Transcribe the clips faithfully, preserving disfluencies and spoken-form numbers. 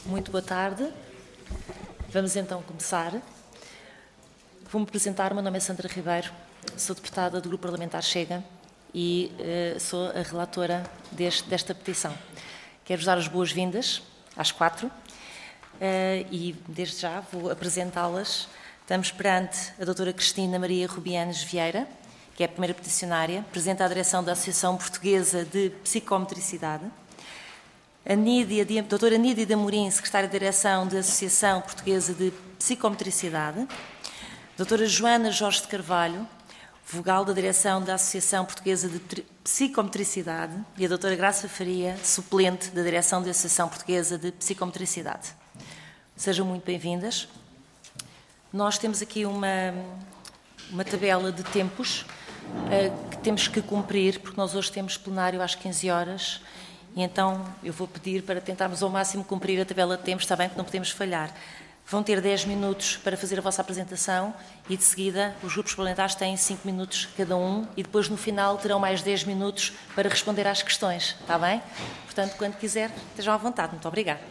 Muito boa tarde. Vamos então começar. Vou-me apresentar. O meu nome é Sandra Ribeiro, sou deputada do Grupo Parlamentar Chega e uh, sou a relatora deste, desta petição. Quero-vos dar as boas-vindas às quatro uh, e, desde já, vou apresentá-las. Estamos perante a doutora Cristina Maria Rubianes Vieira, que é a primeira peticionária, Presidente da Direção da Associação Portuguesa de Psicometricidade. A Nídia, a doutora Nídia de Amorim, Secretária de Direção da Associação Portuguesa de Psicometricidade. Doutora Joana Jorge de Carvalho, vogal da Direção da Associação Portuguesa de Psicometricidade. E a doutora Graça Faria, suplente da Direção da Associação Portuguesa de Psicometricidade. Sejam muito bem-vindas. Nós temos aqui uma, uma tabela de tempos uh, que temos que cumprir, porque nós hoje temos plenário às quinze horas, e então eu vou pedir para tentarmos ao máximo cumprir a tabela de tempos, está bem que não podemos falhar. Vão ter dez minutos para fazer a vossa apresentação e, de seguida, os grupos parlamentares têm cinco minutos cada um e depois, no final, terão mais dez minutos para responder às questões, está bem? Portanto, quando quiser, estejam à vontade. Muito obrigada.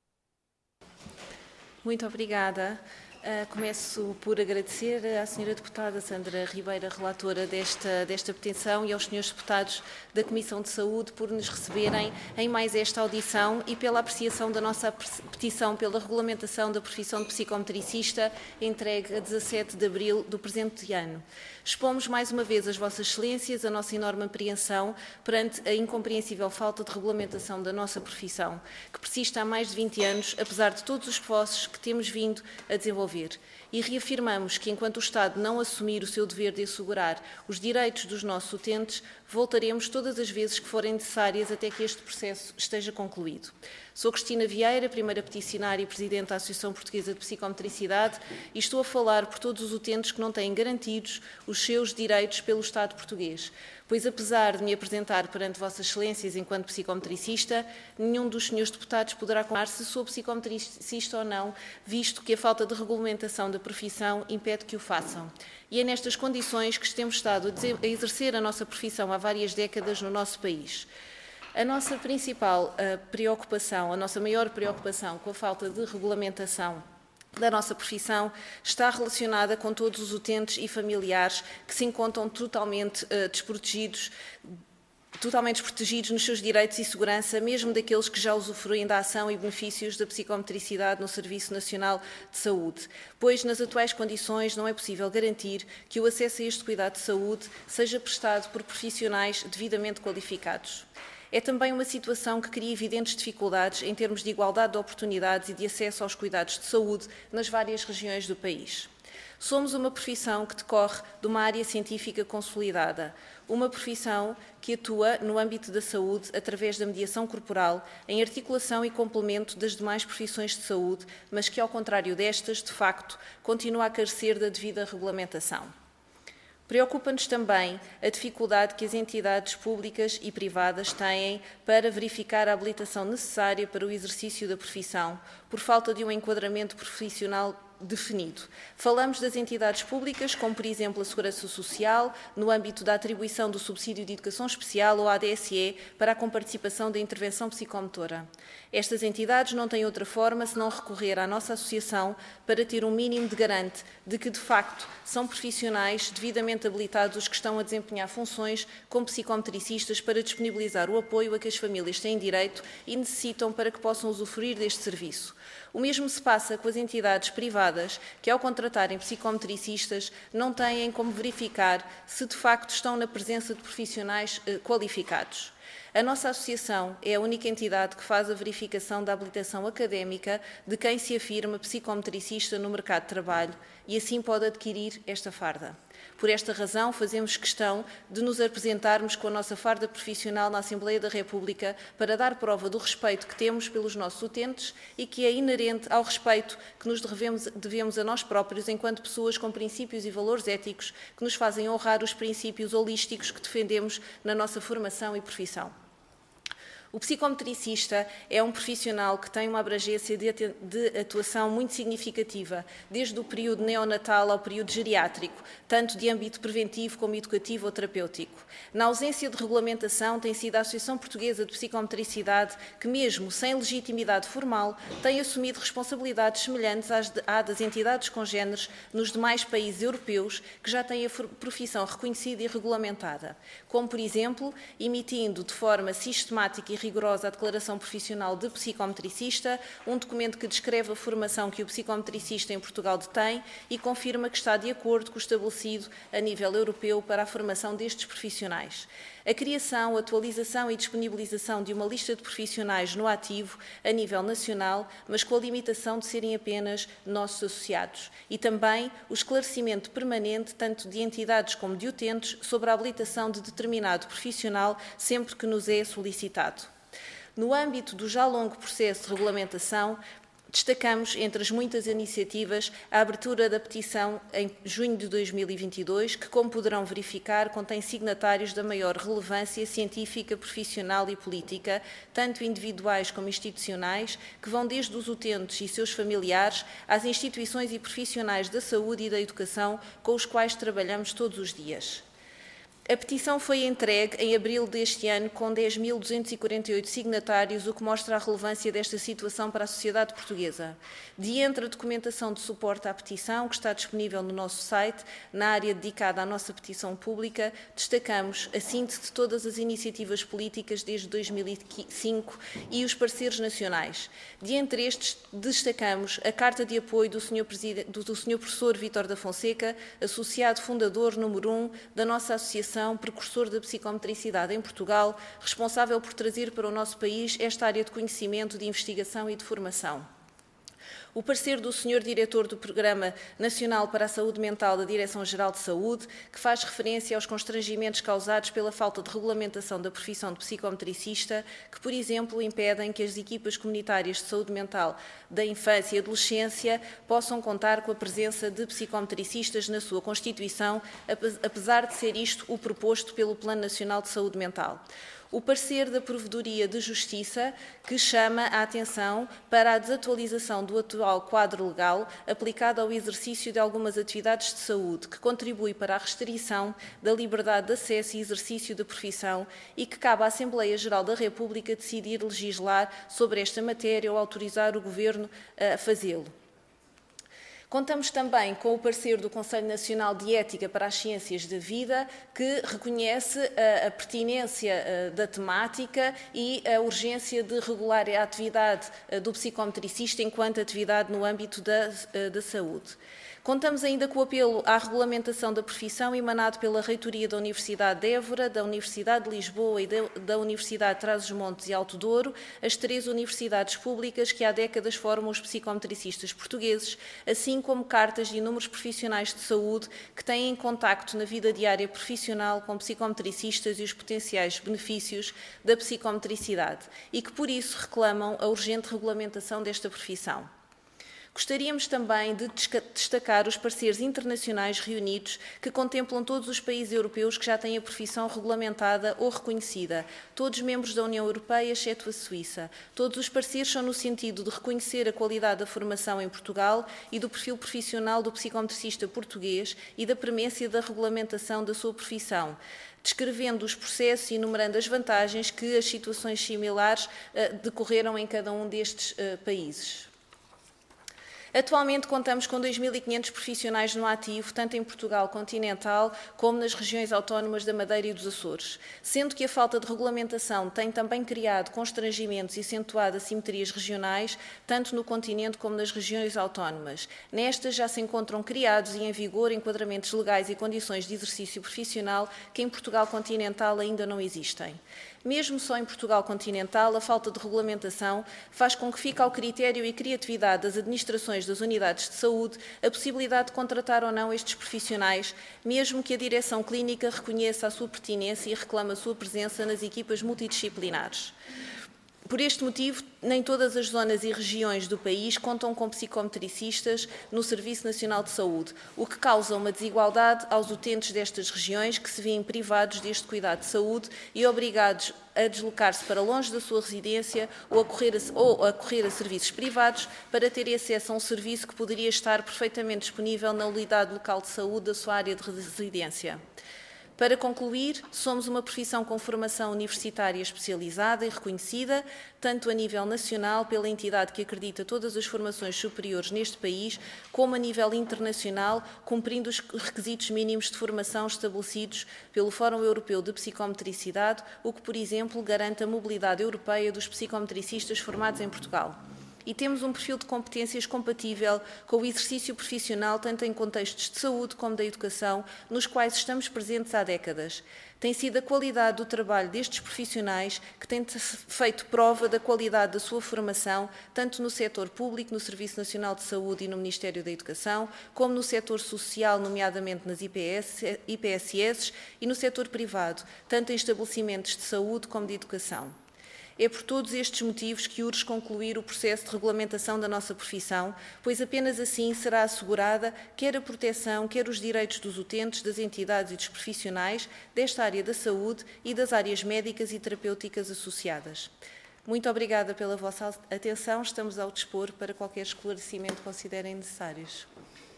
Muito obrigada. Uh, começo por agradecer à senhora deputada Sandra Ribeiro, relatora desta, desta petição, e aos senhores deputados da Comissão de Saúde por nos receberem em mais esta audição e pela apreciação da nossa petição pela regulamentação da profissão de psicometricista, entregue a dezassete de abril do presente ano. Expomos mais uma vez as vossas excelências a nossa enorme apreensão perante a incompreensível falta de regulamentação da nossa profissão, que persiste há mais de vinte anos, apesar de todos os esforços que temos vindo a desenvolver. E reafirmamos que, enquanto o Estado não assumir o seu dever de assegurar os direitos dos nossos utentes, voltaremos todas as vezes que forem necessárias até que este processo esteja concluído. Sou Cristina Vieira, primeira peticionária e Presidente da Associação Portuguesa de Psicometricidade, e estou a falar por todos os utentes que não têm garantidos os seus direitos pelo Estado português. Pois, apesar de me apresentar perante Vossas Excelências enquanto psicometricista, nenhum dos senhores deputados poderá confirmar se sou psicometricista ou não, visto que a falta de regulamentação da profissão impede que o façam. E é nestas condições que temos estado a exercer a nossa profissão há várias décadas no nosso país. A nossa principal uh, preocupação, a nossa maior preocupação com a falta de regulamentação da nossa profissão está relacionada com todos os utentes e familiares que se encontram totalmente uh, desprotegidos, totalmente desprotegidos nos seus direitos e segurança, mesmo daqueles que já usufruem da ação e benefícios da psicometricidade no Serviço Nacional de Saúde, pois nas atuais condições não é possível garantir que o acesso a este cuidado de saúde seja prestado por profissionais devidamente qualificados. É também uma situação que cria evidentes dificuldades em termos de igualdade de oportunidades e de acesso aos cuidados de saúde nas várias regiões do país. Somos uma profissão que decorre de uma área científica consolidada, uma profissão que atua no âmbito da saúde através da mediação corporal, em articulação e complemento das demais profissões de saúde, mas que, ao contrário destas, de facto, continua a carecer da devida regulamentação. Preocupa-nos também a dificuldade que as entidades públicas e privadas têm para verificar a habilitação necessária para o exercício da profissão, por falta de um enquadramento profissional definido. Falamos das entidades públicas, como por exemplo a Segurança Social, no âmbito da atribuição do subsídio de educação especial ou a D S E para a comparticipação da intervenção psicomotora. Estas entidades não têm outra forma senão recorrer à nossa associação para ter um mínimo de garante de que, de facto, são profissionais devidamente habilitados os que estão a desempenhar funções como psicometricistas para disponibilizar o apoio a que as famílias têm direito e necessitam para que possam usufruir deste serviço. O mesmo se passa com as entidades privadas que, ao contratarem psicometricistas, não têm como verificar se de facto estão na presença de profissionais eh, qualificados. A nossa associação é a única entidade que faz a verificação da habilitação académica de quem se afirma psicometricista no mercado de trabalho e assim pode adquirir esta farda. Por esta razão, fazemos questão de nos apresentarmos com a nossa farda profissional na Assembleia da República para dar prova do respeito que temos pelos nossos utentes e que é inerente ao respeito que nos devemos, devemos a nós próprios enquanto pessoas com princípios e valores éticos que nos fazem honrar os princípios holísticos que defendemos na nossa formação e profissão. O psicometricista é um profissional que tem uma abrangência de atuação muito significativa, desde o período neonatal ao período geriátrico, tanto de âmbito preventivo como educativo ou terapêutico. Na ausência de regulamentação, tem sido a Associação Portuguesa de Psicometricidade que, mesmo sem legitimidade formal, tem assumido responsabilidades semelhantes às de, à das entidades congêneres nos demais países europeus que já têm a profissão reconhecida e regulamentada, como, por exemplo, emitindo de forma sistemática e rigorosa a declaração profissional de psicometricista, um documento que descreve a formação que o psicometricista em Portugal detém e confirma que está de acordo com o estabelecido a nível europeu para a formação destes profissionais. A criação, atualização e disponibilização de uma lista de profissionais no ativo a nível nacional, mas com a limitação de serem apenas nossos associados. E também o esclarecimento permanente, tanto de entidades como de utentes, sobre a habilitação de determinado profissional, sempre que nos é solicitado. No âmbito do já longo processo de regulamentação, destacamos, entre as muitas iniciativas, a abertura da petição em junho de dois mil e vinte e dois, que, como poderão verificar, contém signatários da maior relevância científica, profissional e política, tanto individuais como institucionais, que vão desde os utentes e seus familiares às instituições e profissionais da saúde e da educação com os quais trabalhamos todos os dias. A petição foi entregue em abril deste ano com dez mil duzentos e quarenta e oito signatários, o que mostra a relevância desta situação para a sociedade portuguesa. De entre a documentação de suporte à petição, que está disponível no nosso site, na área dedicada à nossa petição pública, destacamos a síntese de todas as iniciativas políticas desde dois mil e cinco e os pareceres nacionais. De entre estes, destacamos a carta de apoio do senhor do senhor professor Vítor da Fonseca, associado fundador número um da nossa associação, precursor da psicometricidade em Portugal, responsável por trazer para o nosso país esta área de conhecimento, de investigação e de formação. O parecer do senhor Diretor do Programa Nacional para a Saúde Mental da Direção-Geral de Saúde, que faz referência aos constrangimentos causados pela falta de regulamentação da profissão de psicometricista, que, por exemplo, impedem que as equipas comunitárias de saúde mental da infância e adolescência possam contar com a presença de psicometricistas na sua constituição, apesar de ser isto o proposto pelo Plano Nacional de Saúde Mental. O parecer da Provedoria de Justiça, que chama a atenção para a desatualização do atual quadro legal aplicado ao exercício de algumas atividades de saúde, que contribui para a restrição da liberdade de acesso e exercício da profissão e que cabe à Assembleia Geral da República decidir legislar sobre esta matéria ou autorizar o Governo a fazê-lo. Contamos também com o parecer do Conselho Nacional de Ética para as Ciências da Vida, que reconhece a, a pertinência a, da temática e a urgência de regular a atividade a, do psicometricista enquanto atividade no âmbito da, a, da saúde. Contamos ainda com o apelo à regulamentação da profissão emanado pela Reitoria da Universidade de Évora, da Universidade de Lisboa e da Universidade de Trás-os-Montes e Alto Douro, as três universidades públicas que há décadas formam os psicometricistas portugueses, assim como cartas de inúmeros profissionais de saúde que têm contacto na vida diária profissional com psicometricistas e os potenciais benefícios da psicometricidade e que, por isso, reclamam a urgente regulamentação desta profissão. Gostaríamos também de destacar os pareceres internacionais reunidos que contemplam todos os países europeus que já têm a profissão regulamentada ou reconhecida, todos membros da União Europeia, exceto a Suíça. Todos os pareceres são no sentido de reconhecer a qualidade da formação em Portugal e do perfil profissional do psicometricista português e da premência da regulamentação da sua profissão, descrevendo os processos e enumerando as vantagens que as situações similares uh, decorreram em cada um destes uh, países. Atualmente contamos com dois mil e quinhentos profissionais no ativo, tanto em Portugal continental como nas regiões autónomas da Madeira e dos Açores, sendo que a falta de regulamentação tem também criado constrangimentos e acentuado assimetrias regionais, tanto no continente como nas regiões autónomas. Nestas já se encontram criados e em vigor enquadramentos legais e condições de exercício profissional que em Portugal continental ainda não existem. Mesmo só em Portugal continental, a falta de regulamentação faz com que fique ao critério e criatividade das administrações das unidades de saúde a possibilidade de contratar ou não estes profissionais, mesmo que a direção clínica reconheça a sua pertinência e reclame a sua presença nas equipas multidisciplinares. Por este motivo, nem todas as zonas e regiões do país contam com psicometricistas no Serviço Nacional de Saúde, o que causa uma desigualdade aos utentes destas regiões que se veem privados deste cuidado de saúde e obrigados a deslocar-se para longe da sua residência ou a, correr a, ou a correr a serviços privados para terem acesso a um serviço que poderia estar perfeitamente disponível na unidade local de saúde da sua área de residência. Para concluir, somos uma profissão com formação universitária especializada e reconhecida, tanto a nível nacional, pela entidade que acredita todas as formações superiores neste país, como a nível internacional, cumprindo os requisitos mínimos de formação estabelecidos pelo Fórum Europeu de Psicometricidade, o que, por exemplo, garante a mobilidade europeia dos psicometricistas formados em Portugal. E temos um perfil de competências compatível com o exercício profissional, tanto em contextos de saúde como da educação, nos quais estamos presentes há décadas. Tem sido a qualidade do trabalho destes profissionais que tem feito prova da qualidade da sua formação, tanto no setor público, no Serviço Nacional de Saúde e no Ministério da Educação, como no setor social, nomeadamente nas I P S, I P S S, e no setor privado, tanto em estabelecimentos de saúde como de educação. É por todos estes motivos que urge concluir o processo de regulamentação da nossa profissão, pois apenas assim será assegurada quer a proteção, quer os direitos dos utentes, das entidades e dos profissionais desta área da saúde e das áreas médicas e terapêuticas associadas. Muito obrigada pela vossa atenção. Estamos ao dispor para qualquer esclarecimento que considerem necessários.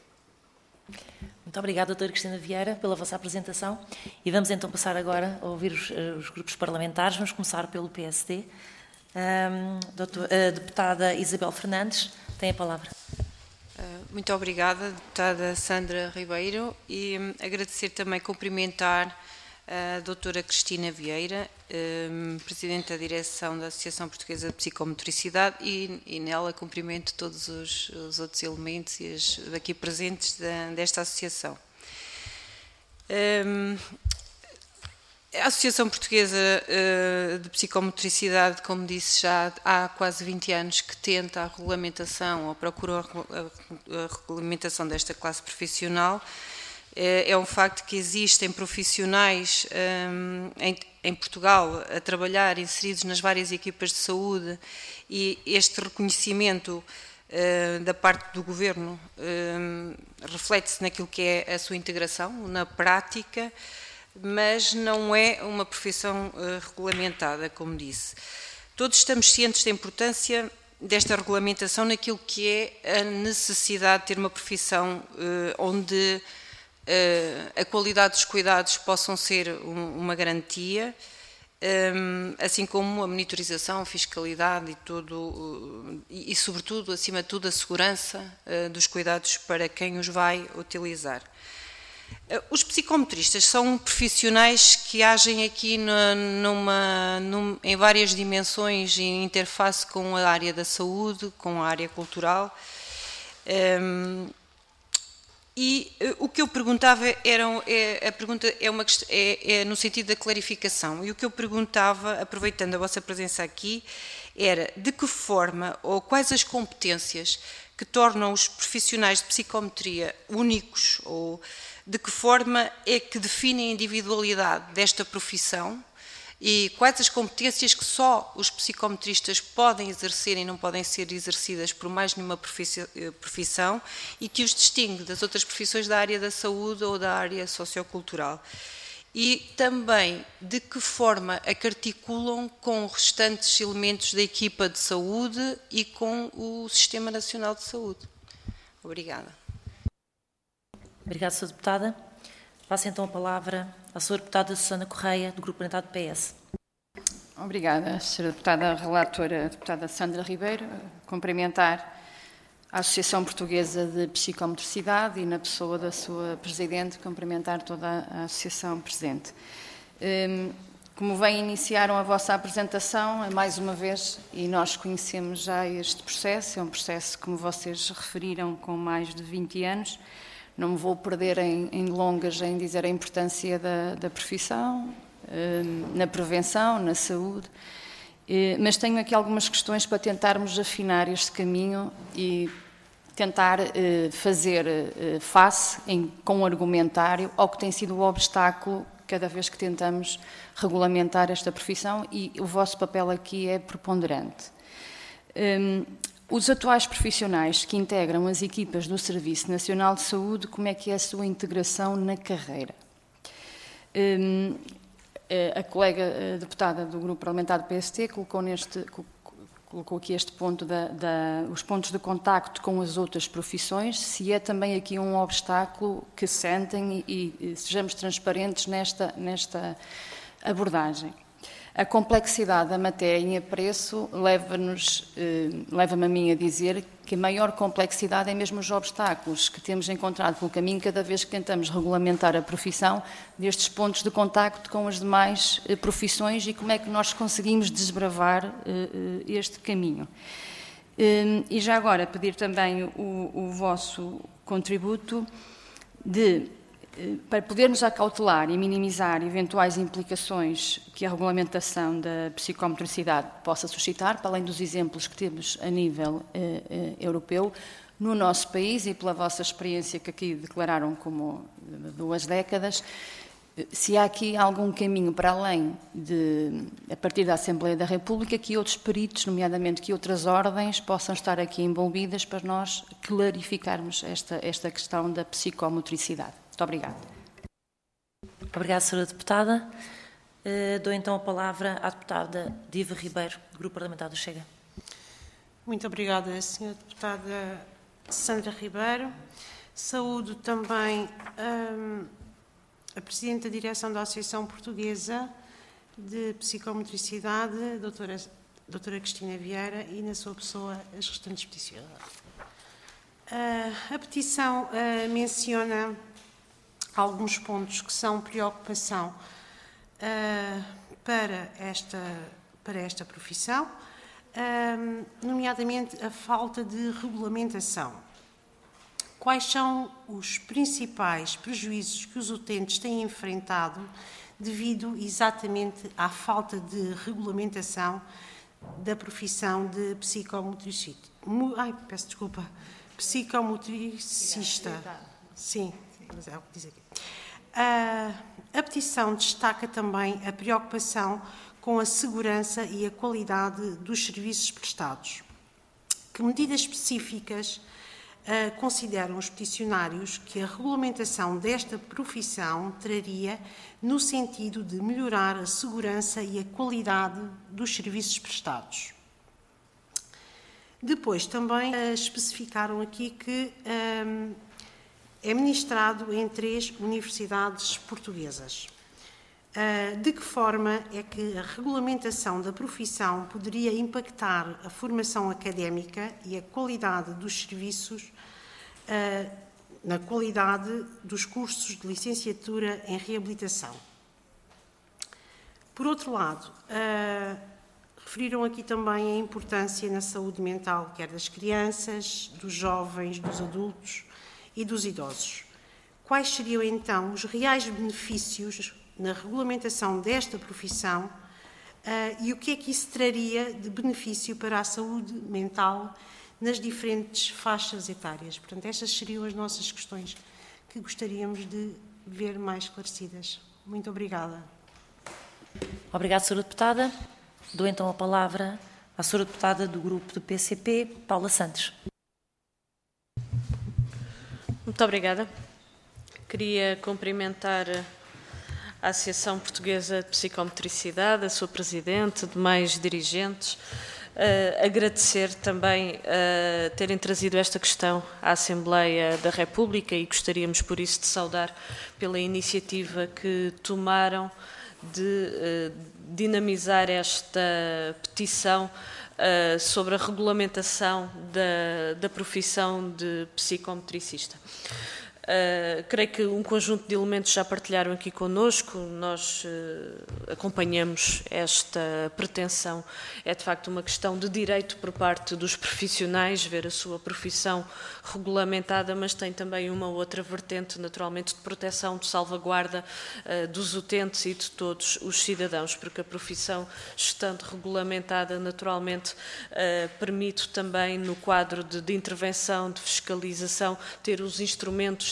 Muito obrigada, doutora Cristina Vieira, pela vossa apresentação. E vamos então passar agora a ouvir os, os grupos parlamentares. Vamos começar pelo P S D. Um, doutor, a deputada Isabel Fernandes tem a palavra. Muito obrigada, deputada Sandra Ribeiro, e um, agradecer também, cumprimentar a doutora Cristina Vieira, um, Presidente da Direção da Associação Portuguesa de Psicometricidade, e, e nela cumprimento todos os, os outros elementos e as, aqui presentes da, desta associação. Um, a Associação Portuguesa uh, de Psicometricidade, como disse, já há quase vinte anos que tenta a regulamentação, ou procura a, a, a regulamentação desta classe profissional. É um facto que existem profissionais um, em, em Portugal a trabalhar inseridos nas várias equipas de saúde, e este reconhecimento uh, da parte do Governo um, reflete-se naquilo que é a sua integração na prática, mas não é uma profissão uh, regulamentada, como disse. Todos estamos cientes da importância desta regulamentação naquilo que é a necessidade de ter uma profissão uh, onde a qualidade dos cuidados possam ser uma garantia, assim como a monitorização, a fiscalidade e tudo, e sobretudo, acima de tudo, a segurança dos cuidados para quem os vai utilizar. Os psicometristas são profissionais que agem aqui numa, numa, em várias dimensões, em interface com a área da saúde, com a área cultural. E uh, o que eu perguntava era, é, a pergunta é, uma, é, é no sentido da clarificação, e o que eu perguntava, aproveitando a vossa presença aqui, era de que forma ou quais as competências que tornam os profissionais de psicometria únicos, ou de que forma é que definem a individualidade desta profissão, e quais as competências que só os psicometristas podem exercer e não podem ser exercidas por mais nenhuma profissão, e que os distingue das outras profissões da área da saúde ou da área sociocultural. E também de que forma é que articulam com os restantes elementos da equipa de saúde e com o Sistema Nacional de Saúde. Obrigada. Obrigada, senhora Deputada. Passo então a palavra à senhora Deputada Susana Correia, do Grupo Parlamentar do P S. Obrigada, senhora Deputada Relatora, a Deputada Sandra Ribeiro. Cumprimentar a Associação Portuguesa de Psicometricidade e, na pessoa da sua Presidente, cumprimentar toda a Associação presente. Como bem iniciaram a vossa apresentação, é mais uma vez, e nós conhecemos já este processo, é um processo, como vocês referiram, com mais de vinte anos. Não me vou perder em, em longas em dizer a importância da, da profissão, eh, na prevenção, na saúde, eh, mas tenho aqui algumas questões para tentarmos afinar este caminho e tentar eh, fazer eh, face, em, com argumentário, ao que tem sido o obstáculo cada vez que tentamos regulamentar esta profissão e o vosso papel aqui é preponderante. Um, os atuais profissionais que integram as equipas do Serviço Nacional de Saúde, como é que é a sua integração na carreira? Um, a colega deputada do Grupo Parlamentar do P S T colocou neste... colocou aqui este ponto, da, da, os pontos de contacto com as outras profissões, se é também aqui um obstáculo que sentem e, e sejamos transparentes nesta, nesta abordagem. A complexidade da matéria em apreço leva-nos, eh, leva-me a mim a dizer que a maior complexidade é mesmo os obstáculos que temos encontrado pelo caminho cada vez que tentamos regulamentar a profissão destes pontos de contacto com as demais eh, profissões e como é que nós conseguimos desbravar eh, este caminho. Eh, e já agora pedir também o, o vosso contributo de... para podermos acautelar e minimizar eventuais implicações que a regulamentação da psicomotricidade possa suscitar, para além dos exemplos que temos a nível eh, eh, europeu, no nosso país e pela vossa experiência que aqui declararam como duas décadas, se há aqui algum caminho para além de, a partir da Assembleia da República, que outros peritos, nomeadamente que outras ordens, possam estar aqui envolvidas para nós clarificarmos esta, esta questão da psicomotricidade. Muito obrigada. Obrigada, senhora Deputada. Uh, dou então a palavra à Deputada Diva Ribeiro, do Grupo Parlamentar do Chega. Muito obrigada, senhora Deputada Sandra Ribeiro. Saúdo também um, a Presidente da Direção da Associação Portuguesa de Psicomotricidade, doutora, doutora Cristina Vieira, e na sua pessoa as restantes peticionárias. Uh, a petição uh, menciona alguns pontos que são preocupação uh, para, esta, para esta profissão, uh, nomeadamente a falta de regulamentação. Quais são os principais prejuízos que os utentes têm enfrentado devido exatamente à falta de regulamentação da profissão de psicomotricista? Ai, peço desculpa, psicomotricista. Sim. Mas é o que diz aqui. Uh, a petição destaca também a preocupação com a segurança e a qualidade dos serviços prestados. Que medidas específicas uh, consideram os peticionários que a regulamentação desta profissão traria no sentido de melhorar a segurança e a qualidade dos serviços prestados? Depois também uh, especificaram aqui que um, é ministrado em três universidades portuguesas. De que forma é que a regulamentação da profissão poderia impactar a formação académica e a qualidade dos serviços, na qualidade dos cursos de licenciatura em reabilitação? Por outro lado, referiram aqui também a importância na saúde mental, quer das crianças, dos jovens, dos adultos e dos idosos. Quais seriam, então, os reais benefícios na regulamentação desta profissão uh, e o que é que isso traria de benefício para a saúde mental nas diferentes faixas etárias? Portanto, estas seriam as nossas questões que gostaríamos de ver mais esclarecidas. Muito obrigada. Obrigada, senhora Deputada. Dou então a palavra à senhora Deputada do Grupo do P C P, Paula Santos. Muito obrigada. Queria cumprimentar a Associação Portuguesa de Psicomotricidade, a sua Presidente, demais dirigentes, uh, agradecer também uh, terem trazido esta questão à Assembleia da República e gostaríamos por isso de saudar pela iniciativa que tomaram de uh, dinamizar esta petição Uh, sobre a regulamentação da, da profissão de psicomotricista. Uh, creio que um conjunto de elementos já partilharam aqui connosco, nós uh, acompanhamos esta pretensão, é de facto uma questão de direito por parte dos profissionais, ver a sua profissão regulamentada, mas tem também uma outra vertente, naturalmente, de proteção, de salvaguarda uh, dos utentes e de todos os cidadãos, porque a profissão, estando regulamentada, naturalmente, uh, permite também, no quadro de, de intervenção, de fiscalização, ter os instrumentos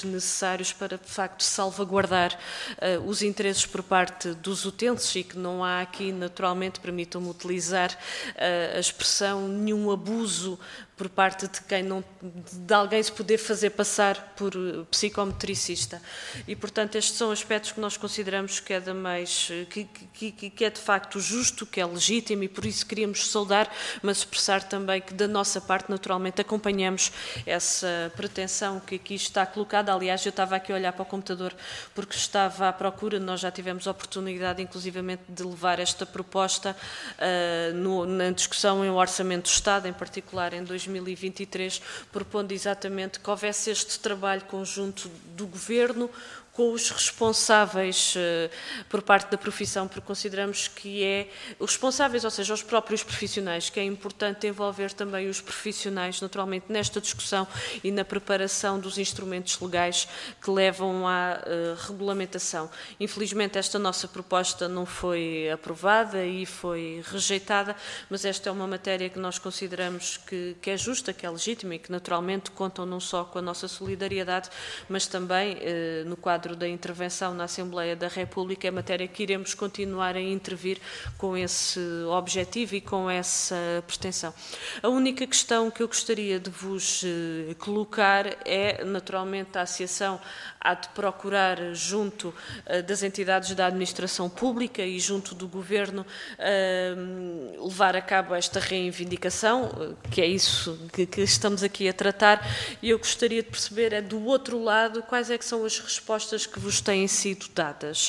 necessários para, de facto, salvaguardar uh, os interesses por parte dos utentes e que não há aqui, naturalmente, permitam-me utilizar uh, a expressão, nenhum abuso por parte de quem não, de alguém se poder fazer passar por psicometricista. E, portanto, estes são aspectos que nós consideramos que é, da mais, que, que, que é de facto justo, que é legítimo e por isso queríamos saudar, mas expressar também que da nossa parte, naturalmente, acompanhamos essa pretensão que aqui está colocada. Aliás, eu estava aqui a olhar para o computador porque estava à procura, nós já tivemos a oportunidade, inclusivamente, de levar esta proposta uh, no, na discussão em Orçamento do Estado, em particular em dois mil e vinte e três, propondo exatamente que houvesse este trabalho conjunto do Governo com os responsáveis uh, por parte da profissão, porque consideramos que é os responsáveis, ou seja, os próprios profissionais, que é importante envolver também os profissionais, naturalmente, nesta discussão e na preparação dos instrumentos legais que levam à uh, regulamentação. Infelizmente, esta nossa proposta não foi aprovada e foi rejeitada, mas esta é uma matéria que nós consideramos que, que é justa, que é legítima e que, naturalmente, contam não só com a nossa solidariedade, mas também uh, no quadro da intervenção na Assembleia da República, é matéria que iremos continuar a intervir com esse objetivo e com essa pretensão. A única questão que eu gostaria de vos eh, colocar é, naturalmente, a Associação há de procurar, junto eh, das entidades da administração pública e junto do Governo, eh, levar a cabo esta reivindicação, que é isso que, que estamos aqui a tratar, e eu gostaria de perceber, é do outro lado, quais é que são as respostas que vos têm sido dadas.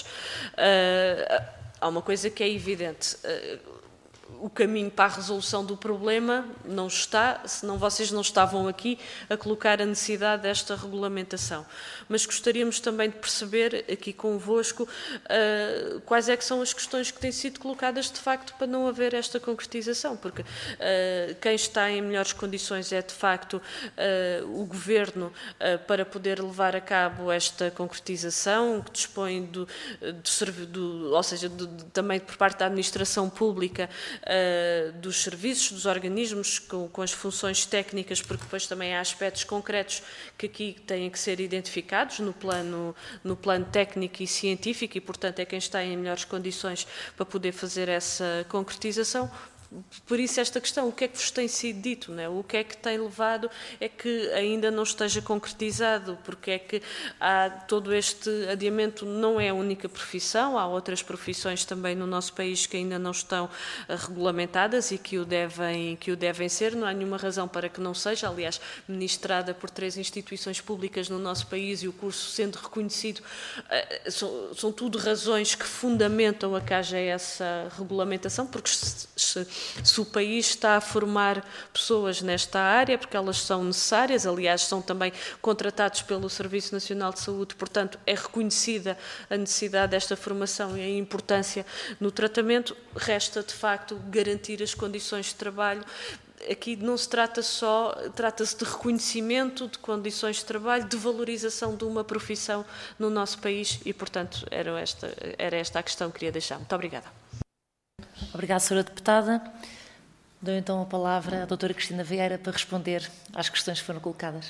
Uh, há uma coisa que é evidente, uh, o caminho para a resolução do problema não está, senão vocês não estavam aqui a colocar a necessidade desta regulamentação. Mas gostaríamos também de perceber aqui convosco uh, quais é que são as questões que têm sido colocadas de facto para não haver esta concretização, porque uh, quem está em melhores condições é de facto uh, o Governo uh, para poder levar a cabo esta concretização, que dispõe do, do, do ou seja, do, também por parte da administração pública, Uh, dos serviços, dos organismos, com, com as funções técnicas, porque depois também há aspectos concretos que aqui têm que ser identificados no plano, no plano técnico e científico e, portanto, é quem está em melhores condições para poder fazer essa concretização. Por isso esta questão, o que é que vos tem sido dito, não é? O que é que tem levado é que ainda não esteja concretizado, porque é que há todo este adiamento, não é a única profissão, há outras profissões também no nosso país que ainda não estão regulamentadas e que o devem, que o devem ser, não há nenhuma razão para que não seja, aliás, ministrada por três instituições públicas no nosso país e o curso sendo reconhecido, são, são tudo razões que fundamentam a que haja essa regulamentação, porque se, se se o país está a formar pessoas nesta área, porque elas são necessárias, aliás, são também contratados pelo Serviço Nacional de Saúde, portanto, é reconhecida a necessidade desta formação e a importância no tratamento, resta, de facto, garantir as condições de trabalho. Aqui não se trata só, trata-se de reconhecimento de condições de trabalho, de valorização de uma profissão no nosso país e, portanto, era esta, era esta a questão que queria deixar. Muito obrigada. Obrigada, senhora Deputada. Dou então a palavra à doutora Cristina Vieira para responder às questões que foram colocadas.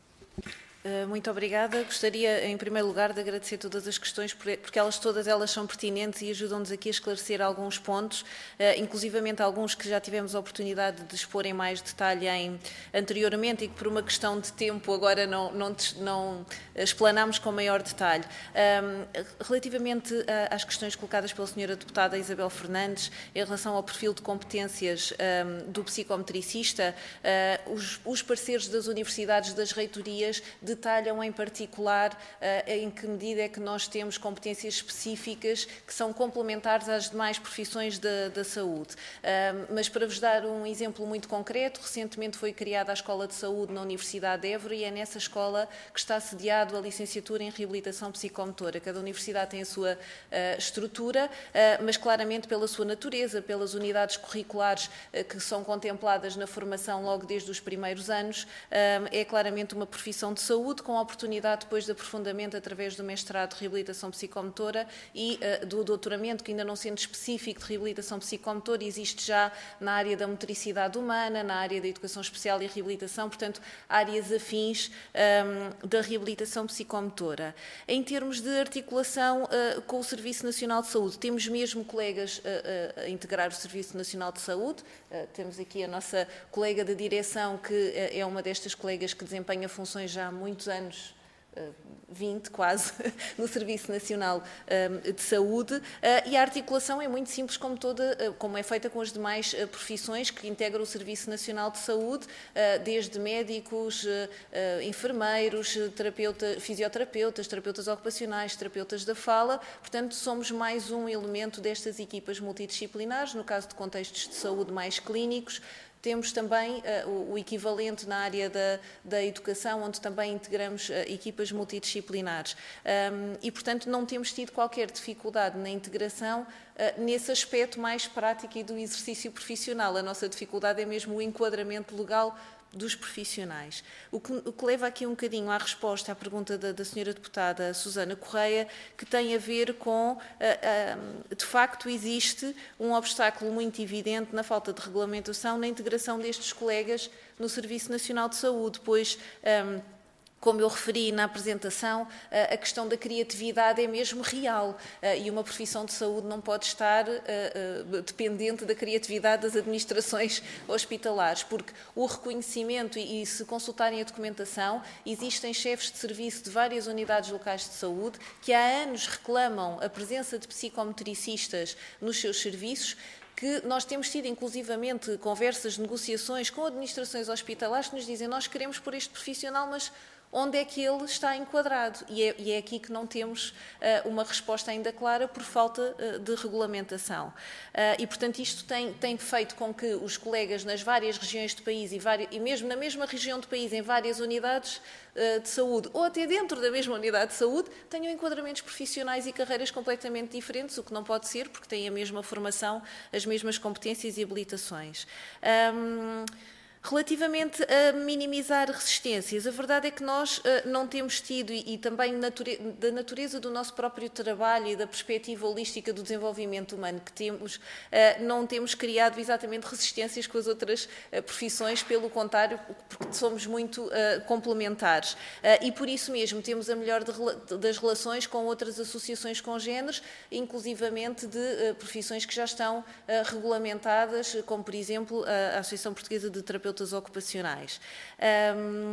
Muito obrigada. Gostaria, em primeiro lugar, de agradecer todas as questões, porque elas todas elas são pertinentes e ajudam-nos aqui a esclarecer alguns pontos, inclusivamente alguns que já tivemos a oportunidade de expor em mais detalhe em, anteriormente e que, por uma questão de tempo, agora não, não, não explanámos com maior detalhe. Relativamente às questões colocadas pela senhora Deputada Isabel Fernandes, em relação ao perfil de competências do psicometricista, os, os parceiros das universidades, das reitorias, de detalham em particular uh, em que medida é que nós temos competências específicas que são complementares às demais profissões da, da saúde. Uh, mas para vos dar um exemplo muito concreto, recentemente foi criada a Escola de Saúde na Universidade de Évora e é nessa escola que está sediado a licenciatura em Reabilitação Psicomotora. Cada universidade tem a sua uh, estrutura, uh, mas claramente pela sua natureza, pelas unidades curriculares uh, que são contempladas na formação logo desde os primeiros anos, uh, é claramente uma profissão de saúde Saúde, com a oportunidade depois de aprofundamento através do mestrado de reabilitação psicomotora e uh, do doutoramento, que ainda não sendo específico de reabilitação psicomotora, existe já na área da motricidade humana, na área da educação especial e reabilitação, portanto, áreas afins um, da reabilitação psicomotora. Em termos de articulação uh, com o Serviço Nacional de Saúde, temos mesmo colegas uh, uh, a integrar o Serviço Nacional de Saúde, uh, temos aqui a nossa colega da direção, que uh, é uma destas colegas que desempenha funções já há muitos anos, vinte quase, no Serviço Nacional de Saúde, e a articulação é muito simples, como, toda, como é feita com as demais profissões que integram o Serviço Nacional de Saúde, desde médicos, enfermeiros, terapeuta, fisioterapeutas, terapeutas ocupacionais, terapeutas da fala. Portanto, somos mais um elemento destas equipas multidisciplinares, no caso de contextos de saúde mais clínicos. Temos também uh, o, o equivalente na área da, da educação, onde também integramos uh, equipas multidisciplinares. Um, e, portanto, não temos tido qualquer dificuldade na integração uh, nesse aspecto mais prático e do exercício profissional. A nossa dificuldade é mesmo o enquadramento legal dos profissionais. O que, o que leva aqui um bocadinho à resposta à pergunta da, da senhora deputada Susana Correia, que tem a ver com, uh, uh, de facto, existe um obstáculo muito evidente na falta de regulamentação na integração destes colegas no Serviço Nacional de Saúde, pois... Um, Como eu referi na apresentação, a questão da criatividade é mesmo real e uma profissão de saúde não pode estar dependente da criatividade das administrações hospitalares, porque o reconhecimento, e se consultarem a documentação, existem chefes de serviço de várias unidades locais de saúde que há anos reclamam a presença de psicomotricistas nos seus serviços, que nós temos tido, inclusivamente, conversas, negociações com administrações hospitalares que nos dizem: nós queremos pôr este profissional, mas onde é que ele está enquadrado? E é, e é aqui que não temos uh, uma resposta ainda clara por falta uh, de regulamentação. Uh, e, portanto, isto tem, tem feito com que os colegas nas várias regiões do país e, várias, e mesmo na mesma região do país, em várias unidades uh, de saúde, ou até dentro da mesma unidade de saúde, tenham enquadramentos profissionais e carreiras completamente diferentes, o que não pode ser, porque têm a mesma formação, as mesmas competências e habilitações. Um, Relativamente a minimizar resistências, a verdade é que nós uh, não temos tido, e, e também nature, da natureza do nosso próprio trabalho e da perspectiva holística do desenvolvimento humano que temos, uh, não temos criado exatamente resistências com as outras uh, profissões, pelo contrário, porque somos muito uh, complementares. Uh, e por isso mesmo temos a melhor de, das relações com outras associações congêneres, inclusivamente de uh, profissões que já estão uh, regulamentadas, como por exemplo a Associação Portuguesa de Terapeutas ocupacionais. Um,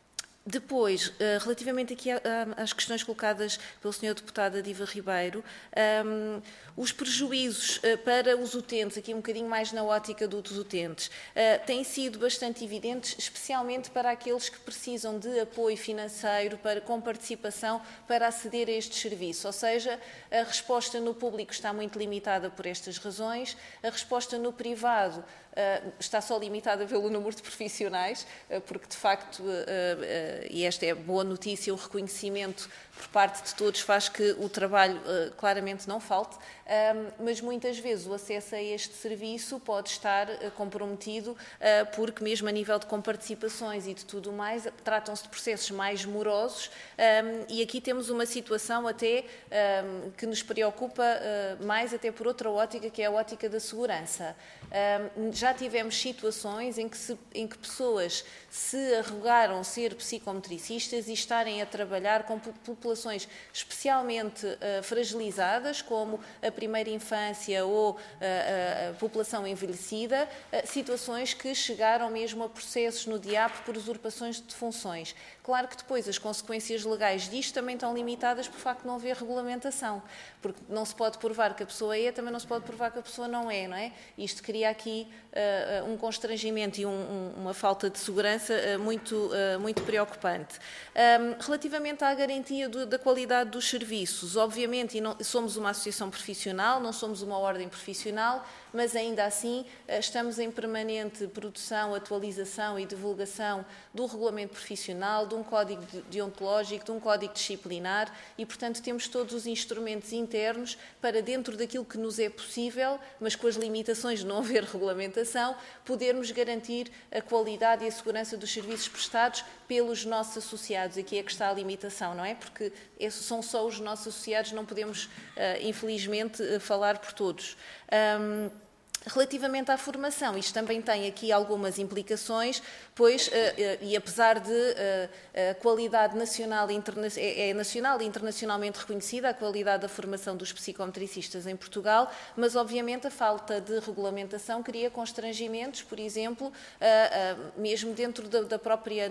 Depois, relativamente aqui às questões colocadas pelo senhor deputado Diva Ribeiro, um, os prejuízos para os utentes, aqui um bocadinho mais na ótica dos utentes, uh, têm sido bastante evidentes, especialmente para aqueles que precisam de apoio financeiro para, com participação para aceder a estes serviços. Ou seja, a resposta no público está muito limitada por estas razões, a resposta no privado Uh, está só limitada pelo número de profissionais, uh, porque de facto, uh, uh, e esta é a boa notícia, o reconhecimento por parte de todos faz que o trabalho uh, claramente não falte, um, mas muitas vezes o acesso a este serviço pode estar uh, comprometido, uh, porque mesmo a nível de comparticipações e de tudo mais, tratam-se de processos mais morosos, um, e aqui temos uma situação até um, que nos preocupa uh, mais até por outra ótica, que é a ótica da segurança. Um, já tivemos situações em que, se, em que pessoas se arrogaram ser psicomotricistas e estarem a trabalhar com populações especialmente uh, fragilizadas, como a primeira infância ou uh, a, a população envelhecida, uh, situações que chegaram mesmo a processos no D I A P por usurpações de funções. Claro que depois as consequências legais disto também estão limitadas por facto de não haver regulamentação, porque não se pode provar que a pessoa é, também não se pode provar que a pessoa não é, não é? Isto cria aqui uh, um constrangimento e um, um, uma falta de segurança uh, muito, uh, muito preocupante. Um, relativamente à garantia do, da qualidade dos serviços, obviamente, e não, somos uma associação profissional, não somos uma ordem profissional, mas ainda assim estamos em permanente produção, atualização e divulgação do regulamento profissional, de um código deontológico, de um código disciplinar e, portanto, temos todos os instrumentos internos para, dentro daquilo que nos é possível, mas com as limitações de não haver regulamentação, regulamentação, podermos garantir a qualidade e a segurança dos serviços prestados pelos nossos associados. Aqui é que está a limitação, não é? Porque são só os nossos associados, não podemos, infelizmente, falar por todos. Um, Relativamente à formação, isto também tem aqui algumas implicações, pois, e apesar de a qualidade nacional e é nacional e internacionalmente reconhecida, a qualidade da formação dos psicometricistas em Portugal, mas obviamente a falta de regulamentação cria constrangimentos, por exemplo, mesmo dentro da própria...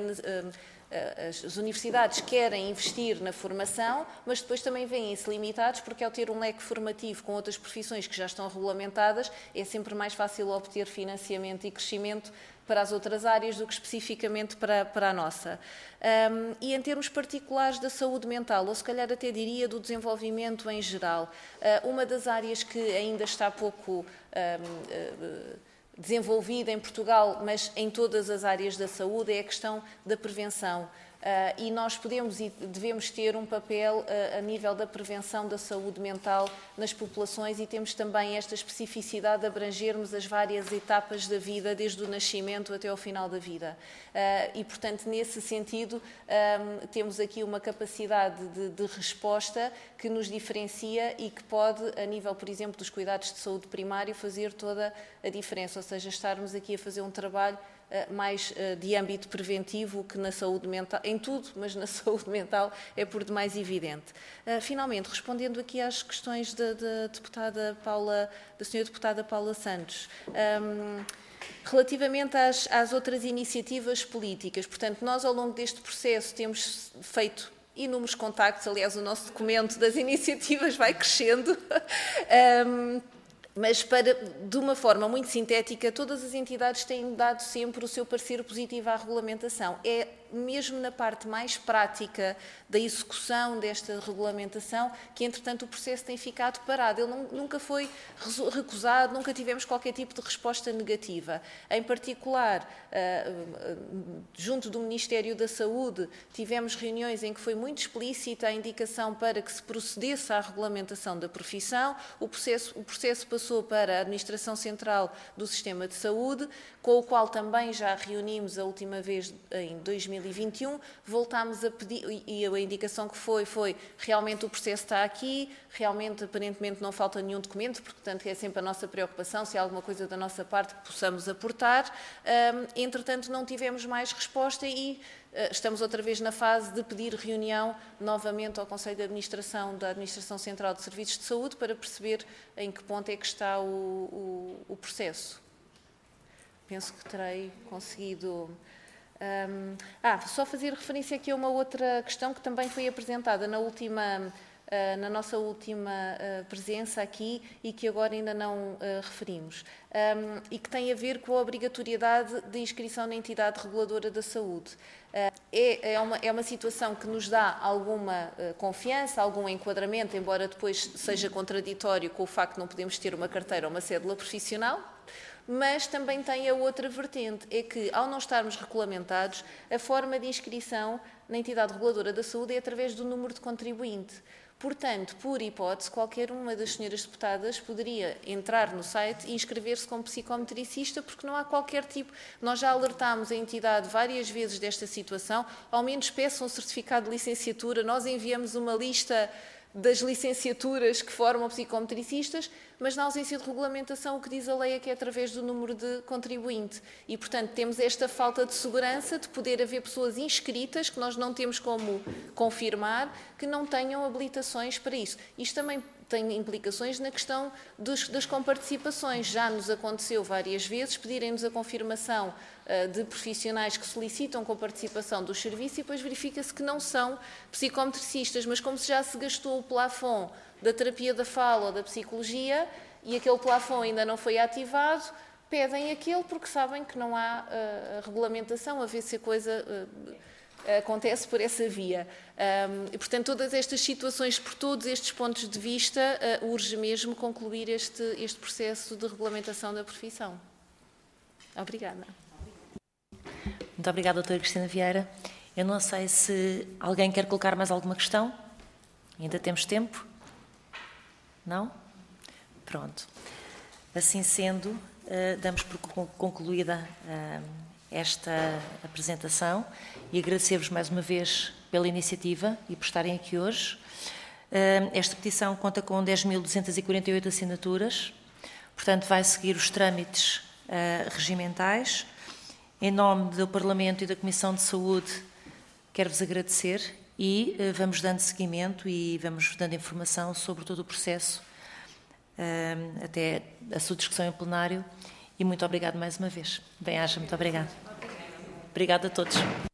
As universidades querem investir na formação, mas depois também veem-se limitados, porque ao ter um leque formativo com outras profissões que já estão regulamentadas, é sempre mais fácil obter financiamento e crescimento para as outras áreas do que especificamente para, para a nossa. Um, e em termos particulares da saúde mental, ou se calhar até diria do desenvolvimento em geral, uh, uma das áreas que ainda está pouco... Um, uh, desenvolvida em Portugal, mas em todas as áreas da saúde, é a questão da prevenção. Uh, e nós podemos e devemos ter um papel uh, a nível da prevenção da saúde mental nas populações e temos também esta especificidade de abrangermos as várias etapas da vida, desde o nascimento até ao final da vida. Uh, e, portanto, nesse sentido, um, temos aqui uma capacidade de, de resposta que nos diferencia e que pode, a nível, por exemplo, dos cuidados de saúde primário, fazer toda a diferença, ou seja, estarmos aqui a fazer um trabalho mais de âmbito preventivo que na saúde mental, em tudo, mas na saúde mental é por demais evidente. Finalmente, respondendo aqui às questões da, da deputada Paula, da senhora deputada Paula Santos, um, relativamente às, às outras iniciativas políticas, portanto, nós ao longo deste processo temos feito inúmeros contactos, aliás, o nosso documento das iniciativas vai crescendo, um, mas, para, de uma forma muito sintética, todas as entidades têm dado sempre o seu parecer positivo à regulamentação. É mesmo na parte mais prática da execução desta regulamentação que, entretanto, o processo tem ficado parado. Ele não, nunca foi recusado, nunca tivemos qualquer tipo de resposta negativa. Em particular, junto do Ministério da Saúde, tivemos reuniões em que foi muito explícita a indicação para que se procedesse à regulamentação da profissão. O processo, o processo passou para a Administração Central do Sistema de Saúde, com o qual também já reunimos a última vez em dois mil e vinte e um, voltámos a pedir, e a indicação que foi, foi realmente o processo está aqui, realmente aparentemente não falta nenhum documento, porque, portanto, é sempre a nossa preocupação, se há alguma coisa da nossa parte que possamos aportar. Um, entretanto, não tivemos mais resposta e uh, estamos outra vez na fase de pedir reunião novamente ao Conselho de Administração da Administração Central de Serviços de Saúde para perceber em que ponto é que está o, o, o processo. Penso que terei conseguido... Um, ah, só fazer referência aqui a uma outra questão que também foi apresentada na última, uh, na nossa última uh, presença aqui e que agora ainda não uh, referimos, um, e que tem a ver com a obrigatoriedade de inscrição na entidade reguladora da saúde. Uh, é, é, uma, é uma situação que nos dá alguma uh, confiança, algum enquadramento, embora depois seja contraditório com o facto de não podermos ter uma carteira ou uma cédula profissional. Mas também tem a outra vertente, é que, ao não estarmos regulamentados, a forma de inscrição na entidade reguladora da saúde é através do número de contribuinte. Portanto, por hipótese, qualquer uma das senhoras deputadas poderia entrar no site e inscrever-se como psicometricista, porque não há qualquer tipo... Nós já alertámos a entidade várias vezes desta situação, ao menos peçam um certificado de licenciatura, nós enviamos uma lista das licenciaturas que formam psicometricistas, mas na ausência de regulamentação o que diz a lei é que é através do número de contribuinte. E, portanto, temos esta falta de segurança de poder haver pessoas inscritas, que nós não temos como confirmar, que não tenham habilitações para isso. Isto também tem implicações na questão dos, das comparticipações. Já nos aconteceu várias vezes pedirem-nos a confirmação uh, de profissionais que solicitam comparticipação do serviço e depois verifica-se que não são psicometricistas, mas como se já se gastou o plafond da terapia da fala ou da psicologia e aquele plafond ainda não foi ativado, pedem aquele porque sabem que não há uh, regulamentação, a ver se a coisa... Uh, acontece por essa via. Um, e, portanto, todas estas situações, por todos estes pontos de vista, uh, urge mesmo concluir este, este processo de regulamentação da profissão. Obrigada. Muito obrigada, doutora Cristina Vieira. Eu não sei se alguém quer colocar mais alguma questão. Ainda temos tempo? Não? Pronto. Assim sendo, damos por concluída esta apresentação e agradecer-vos mais uma vez pela iniciativa e por estarem aqui hoje. Esta petição conta com dez mil duzentas e quarenta e oito assinaturas, portanto vai seguir os trâmites regimentais. Em nome do Parlamento e da Comissão de Saúde, quero-vos agradecer e vamos dando seguimento e vamos dando informação sobre todo o processo até a sua discussão em plenário. E muito obrigado mais uma vez. Bem-aja, muito obrigado. Obrigada a todos.